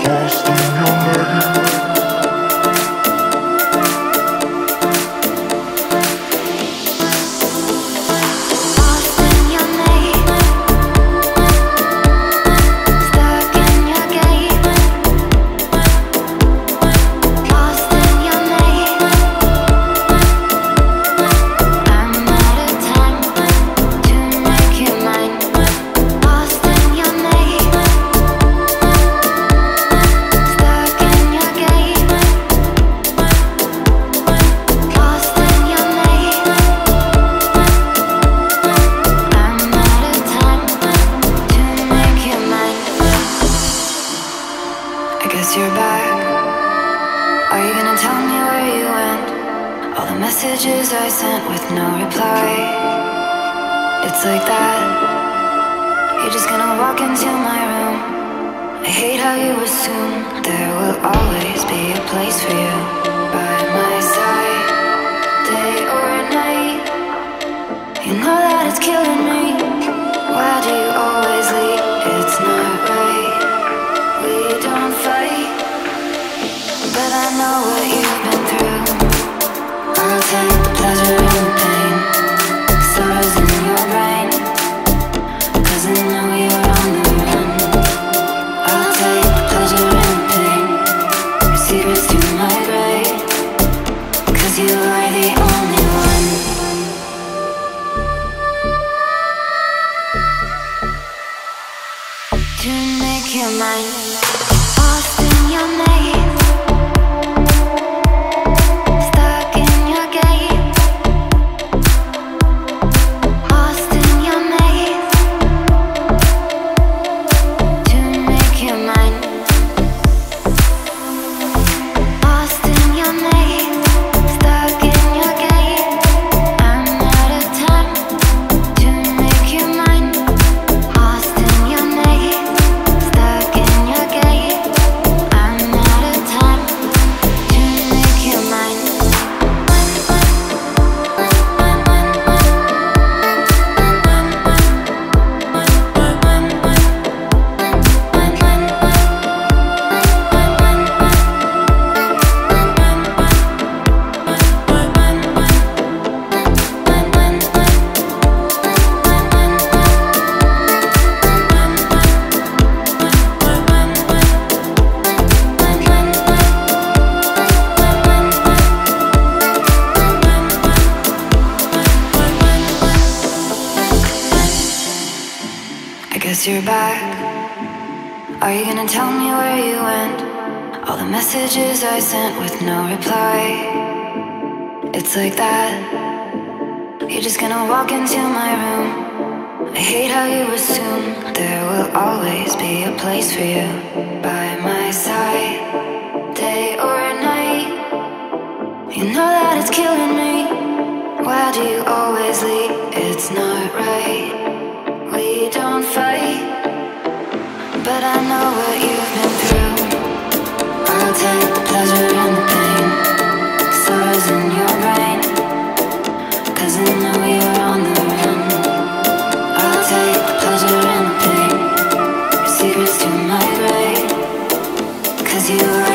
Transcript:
You're back. Are you gonna tell me where you went? All the messages I sent with no reply. It's like that. You're just gonna walk into my room. I hate how you assume there will always be a place for you by my side, day or night. You know that it's killing me. Why do you always leave? It's not right. We don't fight, but I know what you've been through. I'll take the pleasure and the pain, sorrows in your brain, 'cause I know you're on the run. I'll take the pleasure and the pain, your secrets to my grave, 'cause you are